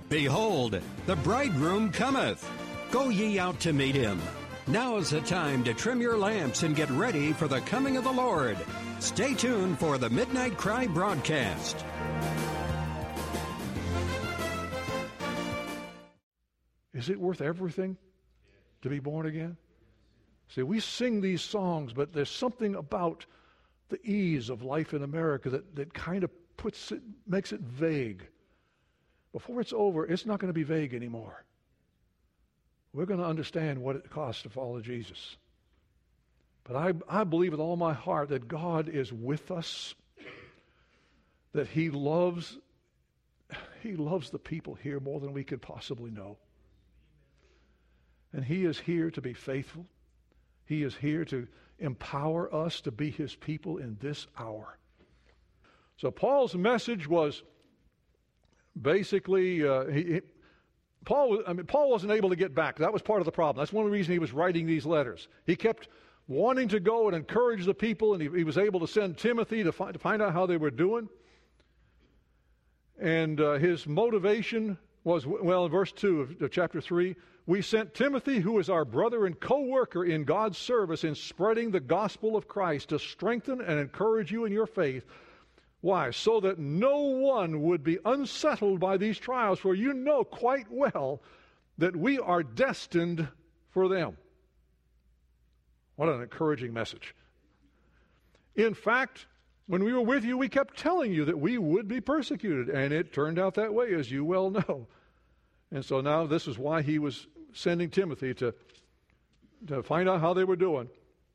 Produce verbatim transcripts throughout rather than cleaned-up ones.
Behold, the bridegroom cometh. Go ye out to meet him. Now is the time to trim your lamps and get ready for the coming of the Lord. Stay tuned for the Midnight Cry broadcast. Is it worth everything to be born again? See, we sing these songs, but there's something about the ease of life in America that, that kind of puts it, makes it vague. Before it's over, it's not going to be vague anymore. We're going to understand what it costs to follow Jesus. But I, I believe with all my heart that God is with us, that He loves, He loves the people here more than we could possibly know. And He is here to be faithful. He is here to empower us to be His people in this hour. So Paul's message was basically, uh, he, he, Paul, I mean, Paul wasn't able to get back. That was part of the problem. That's one reason he was writing these letters. He kept wanting to go and encourage the people, and he, he was able to send Timothy to find, to find out how they were doing. And uh, his motivation was, well, in verse two of, of chapter three, we sent Timothy, who is our brother and co-worker in God's service in spreading the gospel of Christ, to strengthen and encourage you in your faith. Why? So that no one would be unsettled by these trials, for you know quite well that we are destined for them. What an encouraging message. In fact, when we were with you, we kept telling you that we would be persecuted, and it turned out that way, as you well know. And so now this is why he was sending Timothy to, to find out how they were doing.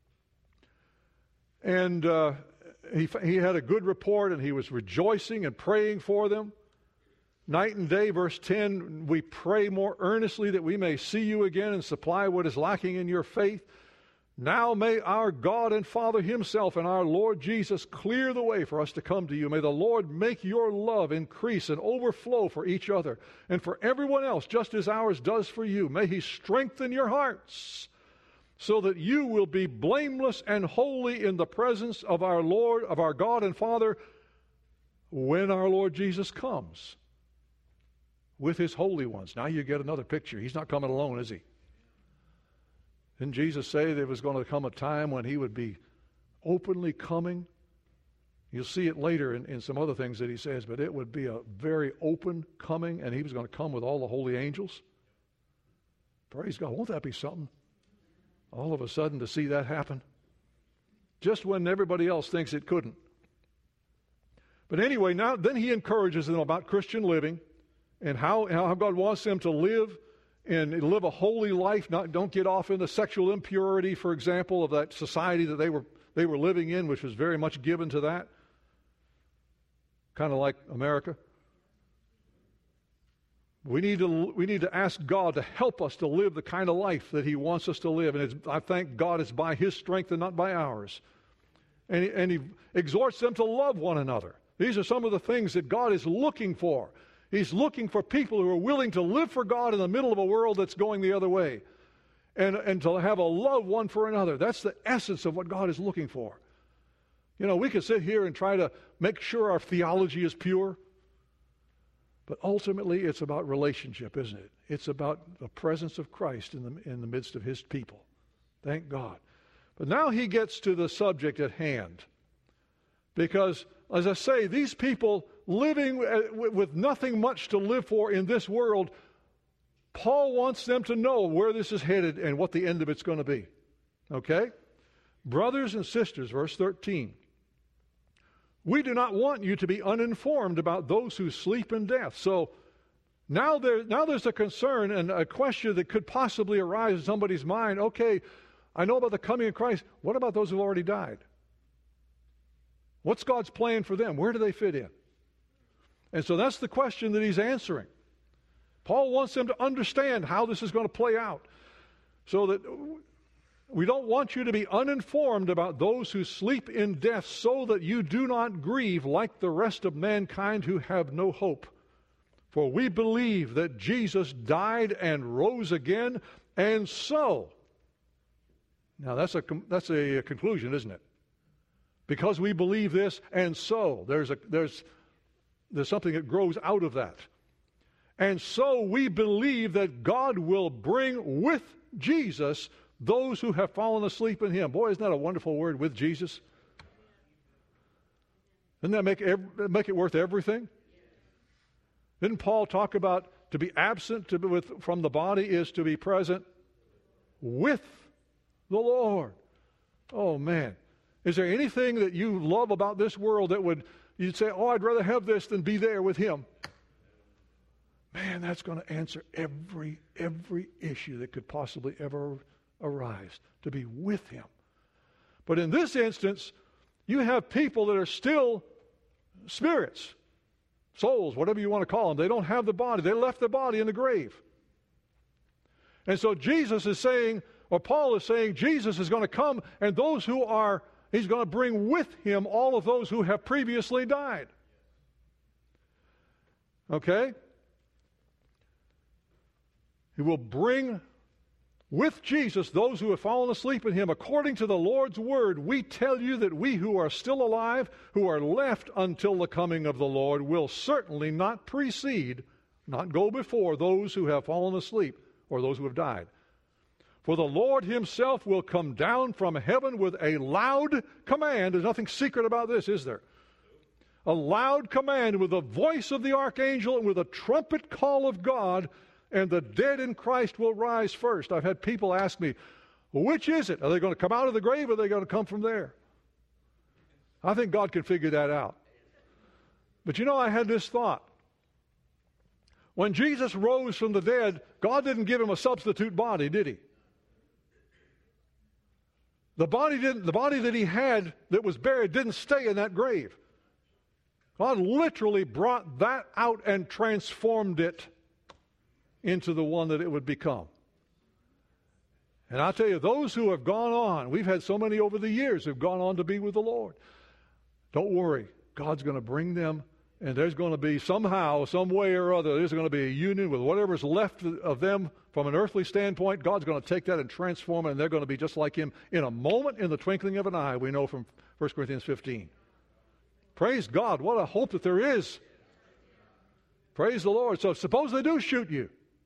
And uh, he, he had a good report, and he was rejoicing and praying for them. Night and day, verse ten, we pray more earnestly that we may see you again and supply what is lacking in your faith. Now may our God and Father Himself and our Lord Jesus clear the way for us to come to you. May the Lord make your love increase and overflow for each other and for everyone else, just as ours does for you. May He strengthen your hearts so that you will be blameless and holy in the presence of our Lord, of our God and Father, when our Lord Jesus comes with His holy ones. Now you get another picture. He's not coming alone, is He? Didn't Jesus say there was going to come a time when He would be openly coming? You'll see it later in, in some other things that He says, but it would be a very open coming, and He was going to come with all the holy angels. Praise God. Won't that be something? All of a sudden to see that happen. Just when everybody else thinks it couldn't. But anyway, now then He encourages them about Christian living and how, how God wants them to live and live a holy life. Not, don't get off into sexual impurity, for example, of that society that they were they were living in, which was very much given to that. Kind of like America. We need to we need to ask God to help us to live the kind of life that He wants us to live. And it's, I thank God it's by His strength and not by ours. And he, and he exhorts them to love one another. These are some of the things that God is looking for. He's looking for people who are willing to live for God in the middle of a world that's going the other way. And, and to have a love one for another. That's the essence of what God is looking for. You know, we could sit here and try to make sure our theology is pure. But ultimately, it's about relationship, isn't it? It's about the presence of Christ in the, in the midst of His people. Thank God. But now he gets to the subject at hand. Because, as I say, these people living with nothing much to live for in this world, Paul wants them to know where this is headed and what the end of it's going to be. Okay? Brothers and sisters, verse thirteen. We do not want you to be uninformed about those who sleep in death. So now, there, now there's a concern and a question that could possibly arise in somebody's mind. Okay, I know about the coming of Christ. What about those who've already died? What's God's plan for them? Where do they fit in? And so that's the question that he's answering. Paul wants them to understand how this is going to play out. So that we don't want you to be uninformed about those who sleep in death, so that you do not grieve like the rest of mankind who have no hope. For we believe that Jesus died and rose again, and so. Now that's a, that's a conclusion, isn't it? Because we believe this, and so there's a there's there's something that grows out of that. And so we believe that God will bring with Jesus those who have fallen asleep in him. Boy, isn't that a wonderful word, with Jesus? Doesn't that make, every, make it worth everything? Didn't Paul talk about to be absent to be with, from the body is to be present with the Lord? Oh, man. Is there anything that you love about this world that would, you'd say, oh, I'd rather have this than be there with him? Man, that's going to answer every, every issue that could possibly ever arise, to be with him. But in this instance, you have people that are still spirits, souls, whatever you want to call them. They don't have the body. They left the body in the grave. And so Jesus is saying, or Paul is saying, Jesus is going to come, and those who are, he's going to bring with him all of those who have previously died. Okay? He will bring with Jesus those who have fallen asleep in him. According to the Lord's word, we tell you that we who are still alive, who are left until the coming of the Lord, will certainly not precede, not go before those who have fallen asleep or those who have died. For the Lord himself will come down from heaven with a loud command. There's nothing secret about this, is there? A loud command, with the voice of the archangel and with a trumpet call of God, and the dead in Christ will rise first. I've had people ask me, well, which is it? Are they going to come out of the grave, or are they going to come from there? I think God can figure that out. But you know, I had this thought. When Jesus rose from the dead, God didn't give him a substitute body, did he? The body didn't, the body that he had that was buried didn't stay in that grave. God literally brought that out and transformed it into the one that it would become. And I'll tell you, those who have gone on, we've had so many over the years who've gone on to be with the Lord. Don't worry, God's going to bring them, and there's going to be somehow, some way or other, there's going to be a union with whatever's left of them from an earthly standpoint. God's going to take that and transform it, and they're going to be just like him in a moment, in the twinkling of an eye, we know from First Corinthians fifteen. Praise God, what a hope that there is. Praise the Lord. So suppose they do shoot you.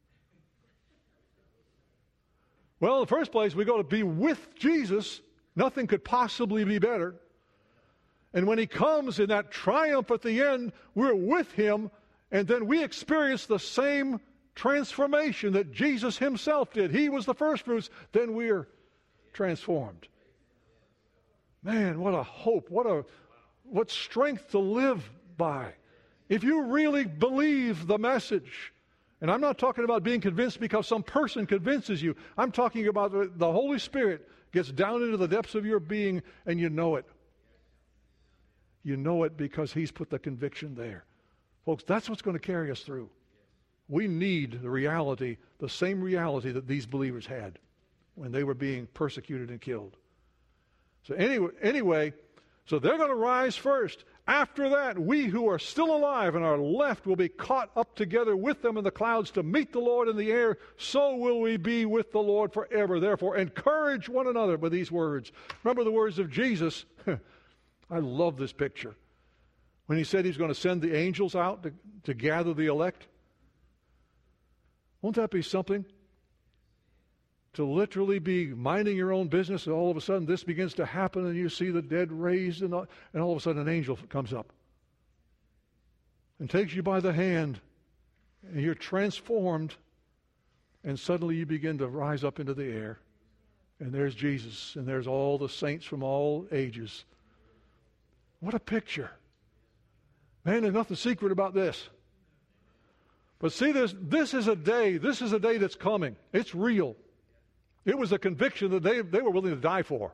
Well, in the first place, we go to be with Jesus. Nothing could possibly be better. And when he comes in that triumph at the end, we're with him, and then we experience the same transformation that Jesus himself did. He was the first fruits, then we're transformed. Man, what a hope, what a what strength to live by. If you really believe the message. And I'm not talking about being convinced because some person convinces you. I'm talking about the, the Holy Spirit gets down into the depths of your being and you know it. You know it because he's put the conviction there. Folks, that's what's going to carry us through. We need the reality, the same reality that these believers had when they were being persecuted and killed. So anyway, anyway, so they're going to rise first. After that, we who are still alive and are left will be caught up together with them in the clouds to meet the Lord in the air. So will we be with the Lord forever. Therefore, encourage one another with these words. Remember the words of Jesus. I love this picture. When he said he's going to send the angels out to, to gather the elect. Won't that be something? To literally be minding your own business, and all of a sudden this begins to happen, and you see the dead raised, and all, and all of a sudden an angel comes up and takes you by the hand, and you're transformed, and suddenly you begin to rise up into the air, and there's Jesus, and there's all the saints from all ages. What a picture. Man, there's nothing secret about this. But see, this, this is a day, this is a day that's coming. It's real. It was a conviction that they, they were willing to die for.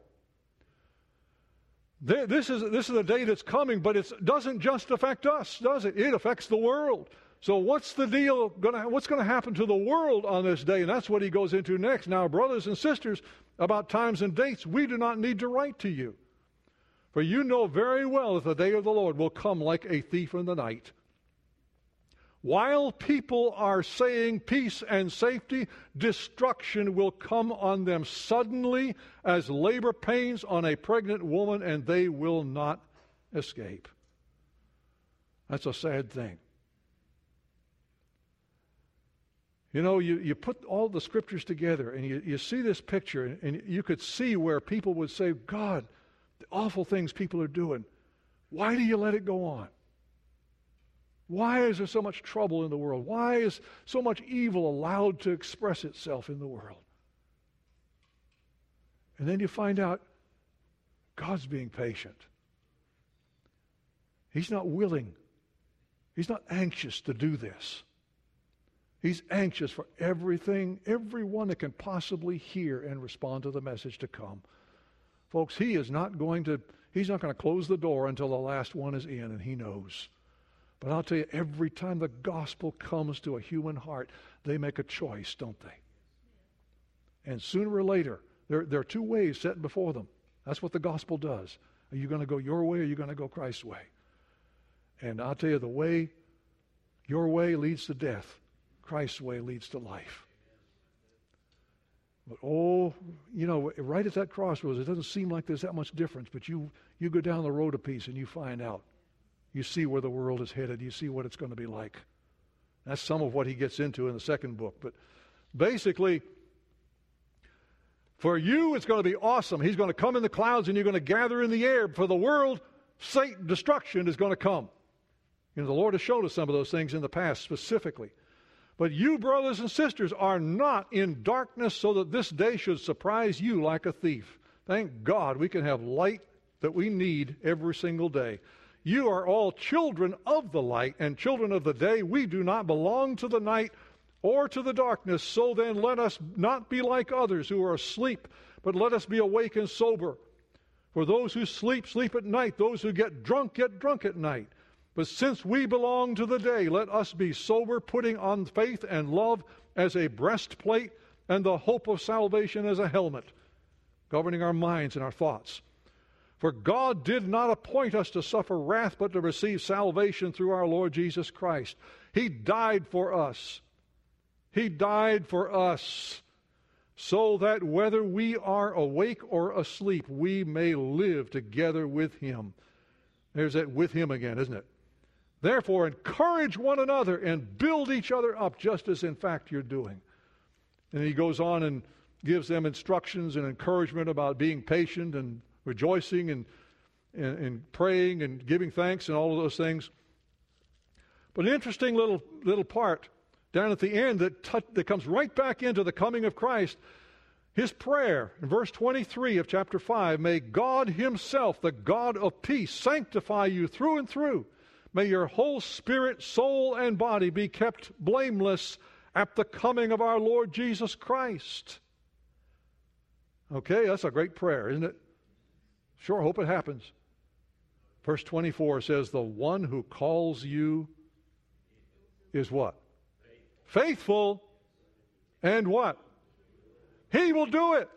They, this is this is a day that's coming, but it doesn't just affect us, does it? It affects the world. So what's the deal? Gonna, what's going to happen to the world on this day? And that's what he goes into next. Now, brothers and sisters, about times and dates, we do not need to write to you. For you know very well that the day of the Lord will come like a thief in the night. While people are saying peace and safety, destruction will come on them suddenly as labor pains on a pregnant woman, and they will not escape. That's a sad thing. You know, you, you put all the scriptures together and you, you see this picture, and, and you could see where people would say, God, the awful things people are doing, why do you let it go on? Why is there so much trouble in the world? Why is so much evil allowed to express itself in the world? And then you find out God's being patient. He's not willing. He's not anxious to do this. He's anxious for everything, everyone that can possibly hear and respond to the message to come. Folks, he is not going to, he's not going to close the door until the last one is in, and he knows. But I'll tell you, every time the gospel comes to a human heart, they make a choice, don't they? And sooner or later, there, there are two ways set before them. That's what the gospel does. Are you going to go your way, or are you going to go Christ's way? And I'll tell you, the way, your way leads to death. Christ's way leads to life. But oh, you know, right at that crossroads, it doesn't seem like there's that much difference, but you, you go down the road a piece and you find out. You see where the world is headed. You see what it's going to be like. That's some of what he gets into in the second book. But basically, for you, it's going to be awesome. He's going to come in the clouds and you're going to gather in the air. For the world, Satan, destruction is going to come. You know, the Lord has showed us some of those things in the past specifically. But you, brothers and sisters, are not in darkness so that this day should surprise you like a thief. Thank God we can have light that we need every single day. You are all children of the light and children of the day. We do not belong to the night or to the darkness. So then let us not be like others who are asleep, but let us be awake and sober. For those who sleep, sleep at night. Those who get drunk, get drunk at night. But since we belong to the day, let us be sober, putting on faith and love as a breastplate and the hope of salvation as a helmet, governing our minds and our thoughts. For God did not appoint us to suffer wrath, but to receive salvation through our Lord Jesus Christ. He died for us. He died for us, so that whether we are awake or asleep, we may live together with Him. There's that with Him again, isn't it? Therefore, encourage one another and build each other up, just as in fact you're doing. And he goes on and gives them instructions and encouragement about being patient and rejoicing and, and, and praying and giving thanks and all of those things. But an interesting little little part down at the end that, t- that comes right back into the coming of Christ, his prayer in verse twenty-three of chapter five, may God himself, the God of peace, sanctify you through and through. May your whole spirit, soul, and body be kept blameless at the coming of our Lord Jesus Christ. Okay, that's a great prayer, isn't it? Sure, hope it happens. Verse twenty-four says, the one who calls you is what? Faithful. And what? He will do it.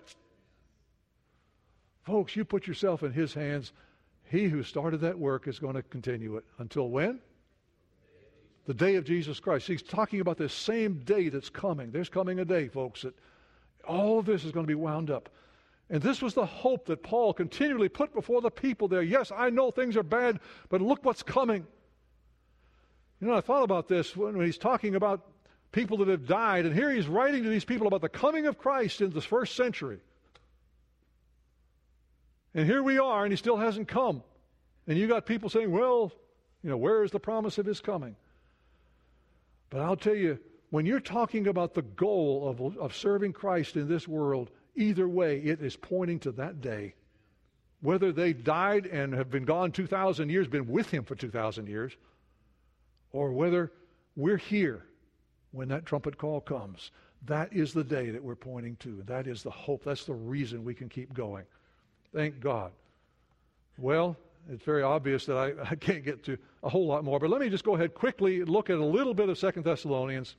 Folks, you put yourself in his hands. He who started that work is going to continue it. Until when? The day of Jesus Christ. He's talking about this same day that's coming. There's coming a day, folks, that all of this is going to be wound up. And this was the hope that Paul continually put before the people there. Yes, I know things are bad, but look what's coming. You know, I thought about this when he's talking about people that have died, and here he's writing to these people about the coming of Christ in the first century. And here we are, and he still hasn't come. And you got people saying, well, you know, where is the promise of his coming? But I'll tell you, when you're talking about the goal of, of serving Christ in this world, either way, it is pointing to that day. Whether they died and have been gone two thousand years, been with him for two thousand years, or whether we're here when that trumpet call comes, that is the day that we're pointing to. That is the hope. That's the reason we can keep going. Thank God. Well, it's very obvious that I, I can't get to a whole lot more, but let me just go ahead quickly and look at a little bit of Second Thessalonians.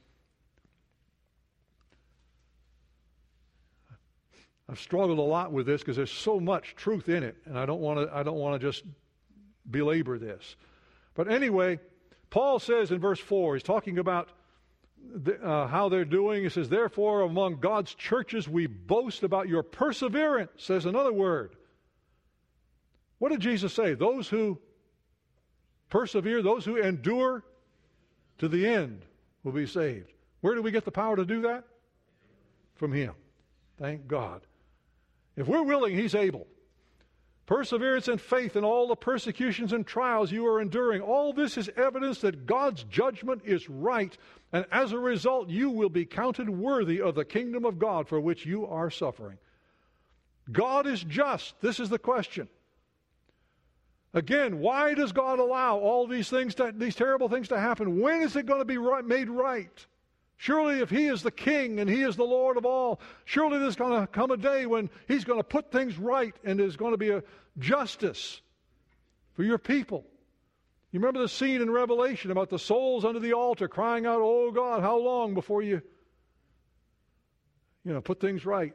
I've struggled a lot with this because there's so much truth in it, and I don't want to I don't want to just belabor this. But anyway, Paul says in verse four, he's talking about the, uh, how they're doing. He says, therefore, among God's churches we boast about your perseverance, says another word. What did Jesus say? Those who persevere, those who endure to the end will be saved. Where do we get the power to do that? From Him. Thank God. If we're willing, He's able. Perseverance and faith in all the persecutions and trials you are enduring. All this is evidence that God's judgment is right, and as a result, you will be counted worthy of the kingdom of God for which you are suffering. God is just. This is the question. Again, why does God allow all these things, to, these terrible things to happen? When is it going to be right, made right? Surely if He is the King and He is the Lord of all, surely there's going to come a day when He's going to put things right and there's going to be a justice for your people. You remember the scene in Revelation about the souls under the altar crying out, "Oh God, how long before you, you know, put things right?"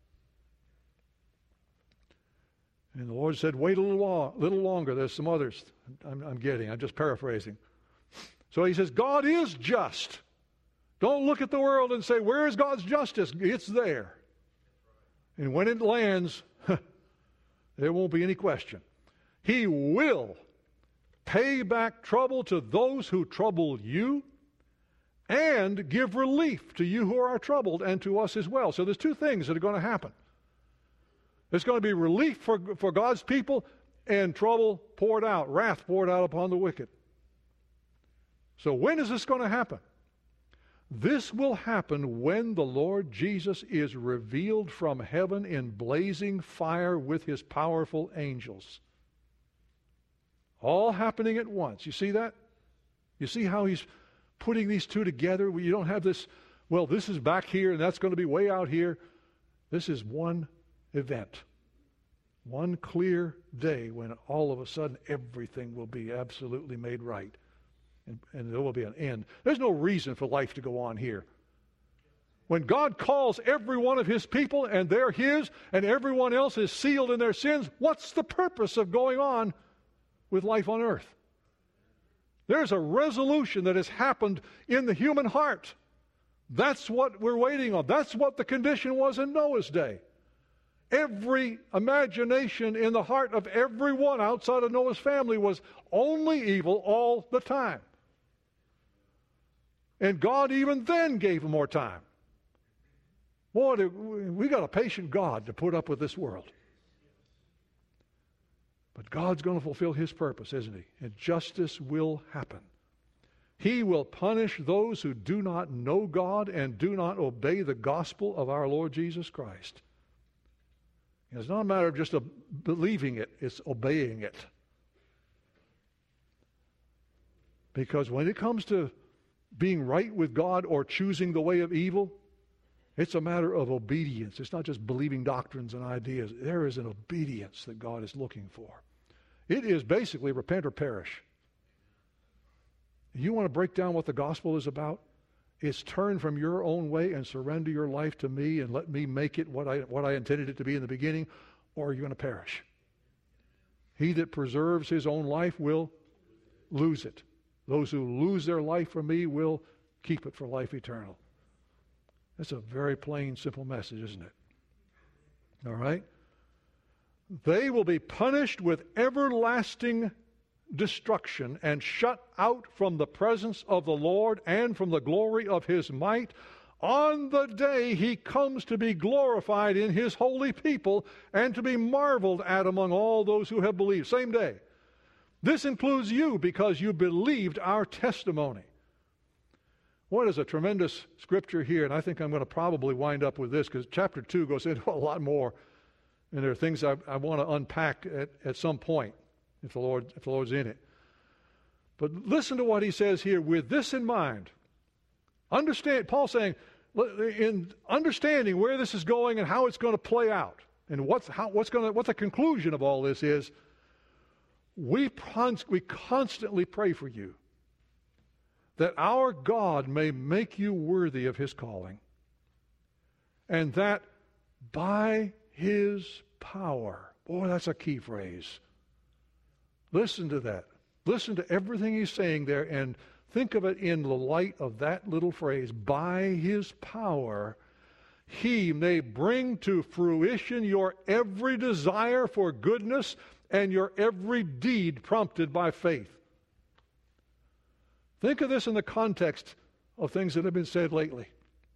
And the Lord said, "Wait a little, long, little longer. There's some others I'm, I'm getting. I'm just paraphrasing." So He says, God is just. Don't look at the world and say, where is God's justice? It's there. And when it lands, there won't be any question. He will pay back trouble to those who trouble you and give relief to you who are troubled and to us as well. So there's two things that are going to happen. There's going to be relief for, for God's people and trouble poured out, wrath poured out upon the wicked. So when is this going to happen? This will happen when the Lord Jesus is revealed from heaven in blazing fire with His powerful angels. All happening at once. You see that? You see how He's putting these two together? You don't have this, well, this is back here and that's going to be way out here. This is one event. One clear day when all of a sudden everything will be absolutely made right. And, and there will be an end. There's no reason for life to go on here. When God calls every one of His people and they're His and everyone else is sealed in their sins, what's the purpose of going on with life on earth? There's a resolution that has happened in the human heart. That's what we're waiting on. That's what the condition was in Noah's day. Every imagination in the heart of everyone outside of Noah's family was only evil all the time. And God even then gave them more time. Boy, we got a patient God to put up with this world. But God's going to fulfill His purpose, isn't He? And justice will happen. He will punish those who do not know God and do not obey the gospel of our Lord Jesus Christ. It's not a matter of just believing it, it's obeying it. Because when it comes to being right with God or choosing the way of evil, it's a matter of obedience. It's not just believing doctrines and ideas. There is an obedience that God is looking for. It is basically repent or perish. You want to break down what the gospel is about? It's turn from your own way and surrender your life to me and let me make it what I, what I intended it to be in the beginning, or you're going to perish. He that preserves his own life will lose it. Those who lose their life for me will keep it for life eternal. That's a very plain, simple message, isn't it? All right? They will be punished with everlasting destruction and shut out from the presence of the Lord and from the glory of His might on the day He comes to be glorified in His holy people and to be marveled at among all those who have believed. Same day. This includes you because you believed our testimony. What is a tremendous scripture here, and I think I'm going to probably wind up with this because chapter two goes into a lot more, and there are things I, I want to unpack at, at some point if the Lord, if the Lord's in it. But listen to what he says here with this in mind. Understand, Paul's saying, in understanding where this is going and how it's going to play out, and what's how, what's going to what the conclusion of all this is, we we constantly pray for you that our God may make you worthy of His calling, and that by His power, boy, that's a key phrase. Listen to that. Listen to everything he's saying there and think of it in the light of that little phrase. By His power, He may bring to fruition your every desire for goodness and your every deed prompted by faith. Think of this in the context of things that have been said lately.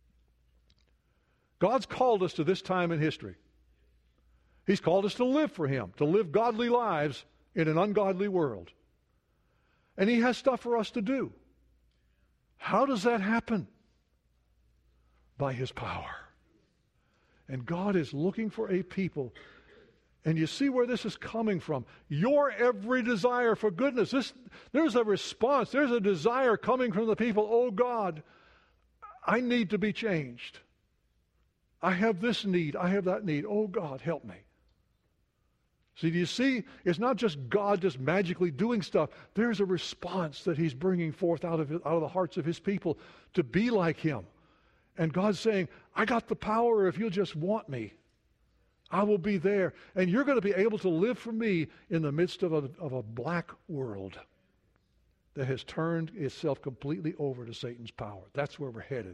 God's called us to this time in history. He's called us to live for Him, to live godly lives in an ungodly world. And He has stuff for us to do. How does that happen? By His power. And God is looking for a people. And you see where this is coming from. Your every desire for goodness. This, there's a response. There's a desire coming from the people. Oh God, I need to be changed. I have this need. I have that need. Oh God, help me. See, do you see? It's not just God just magically doing stuff. There's a response that He's bringing forth out of, out of the hearts of His people to be like Him. And God's saying, I got the power if you'll just want me. I will be there. And you're going to be able to live for me in the midst of a, of a black world that has turned itself completely over to Satan's power. That's where we're headed.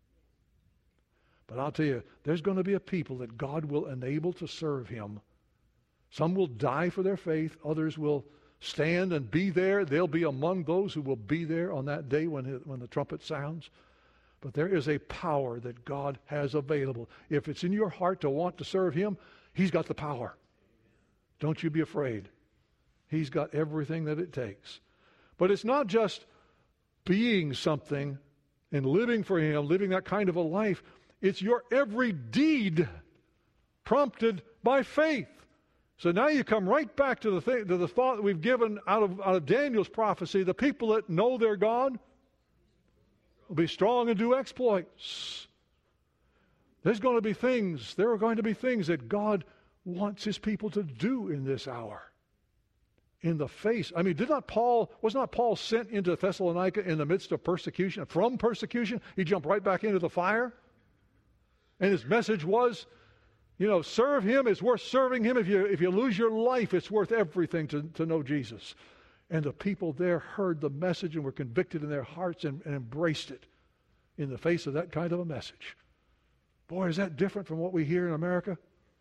But I'll tell you, there's going to be a people that God will enable to serve Him. Some will die for their faith. Others will stand and be there. They'll be among those who will be there on that day when, it, when the trumpet sounds. But there is a power that God has available. If it's in your heart to want to serve Him, He's got the power. Don't you be afraid. He's got everything that it takes. But it's not just being something and living for Him, living that kind of a life. It's your every deed prompted by faith. So now you come right back to the thing, to the thought that we've given out of, out of Daniel's prophecy. The people that know their God will be strong and do exploits. There's going to be things, there are going to be things that God wants His people to do in this hour. In the face, I mean, did not Paul, was not Paul sent into Thessalonica in the midst of persecution, from persecution? He jumped right back into the fire. And his message was, you know, serve Him. It's worth serving Him. If you, if you lose your life, it's worth everything to, to know Jesus. And the people there heard the message and were convicted in their hearts and, and embraced it in the face of that kind of a message. Boy, is that different from what we hear in America?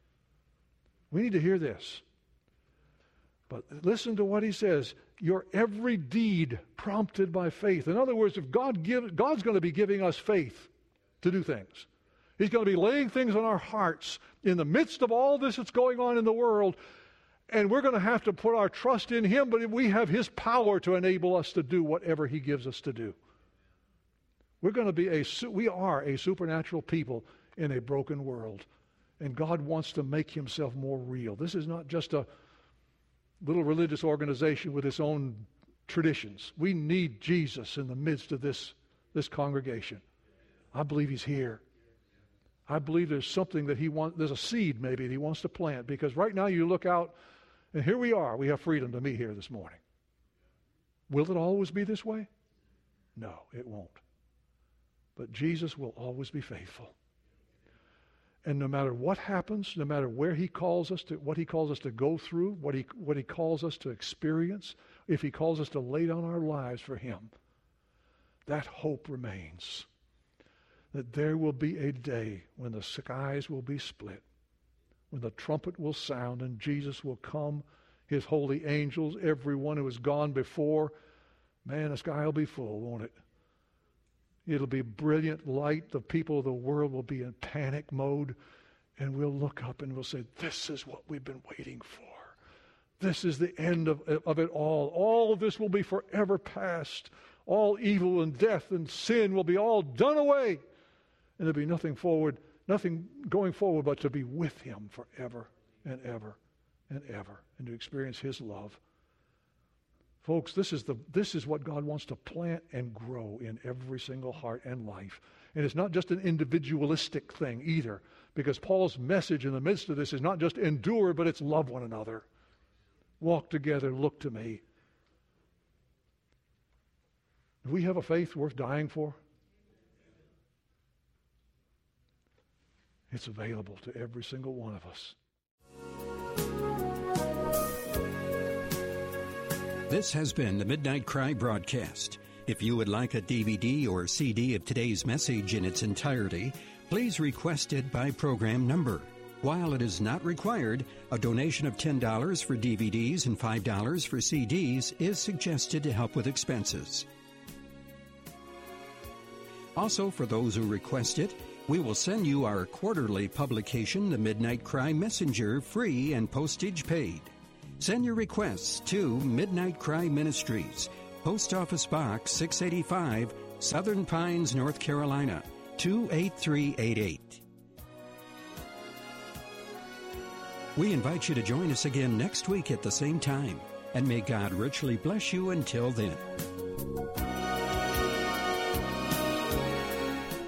We need to hear this. But listen to what he says. Your every deed prompted by faith. In other words, if God give, God's going to be giving us faith to do things. He's going to be laying things on our hearts in the midst of all this that's going on in the world. And we're going to have to put our trust in Him, but we have His power to enable us to do whatever He gives us to do. We're going to be a, we are a supernatural people in a broken world. And God wants to make Himself more real. This is not just a little religious organization with its own traditions. We need Jesus in the midst of this, this congregation. I believe He's here. I believe there's something that He wants, there's a seed maybe that He wants to plant. Because right now you look out, and here we are. We have freedom to meet here this morning. Will it always be this way? No, it won't. But Jesus will always be faithful. And no matter what happens, no matter where He calls us to, what He calls us to go through, what He, what He calls us to experience, if He calls us to lay down our lives for Him, that hope remains. That there will be a day when the skies will be split, when the trumpet will sound and Jesus will come, His holy angels, everyone who has gone before. Man, the sky will be full, won't it? It'll be brilliant light. The people of the world will be in panic mode, and we'll look up and we'll say, this is what we've been waiting for. This is the end of, of it all. All of this will be forever past. All evil and death and sin will be all done away. And there'll be nothing forward, nothing going forward but to be with Him forever and ever and ever, and to experience His love. Folks, this is the this is what God wants to plant and grow in every single heart and life. And it's not just an individualistic thing either, because Paul's message in the midst of this is not just endure, but it's love one another. Walk together, look to me. Do we have a faith worth dying for? It's available to every single one of us. This has been the Midnight Cry broadcast. If you would like a D V D or C D of today's message in its entirety, please request it by program number. While it is not required, a donation of ten dollars for D V Ds and five dollars for C Ds is suggested to help with expenses. Also, for those who request it, we will send you our quarterly publication, The Midnight Cry Messenger, free and postage paid. Send your requests to Midnight Cry Ministries, Post Office Box six eighty-five, Southern Pines, North Carolina, two eight three eight eight. We invite you to join us again next week at the same time, and may God richly bless you until then.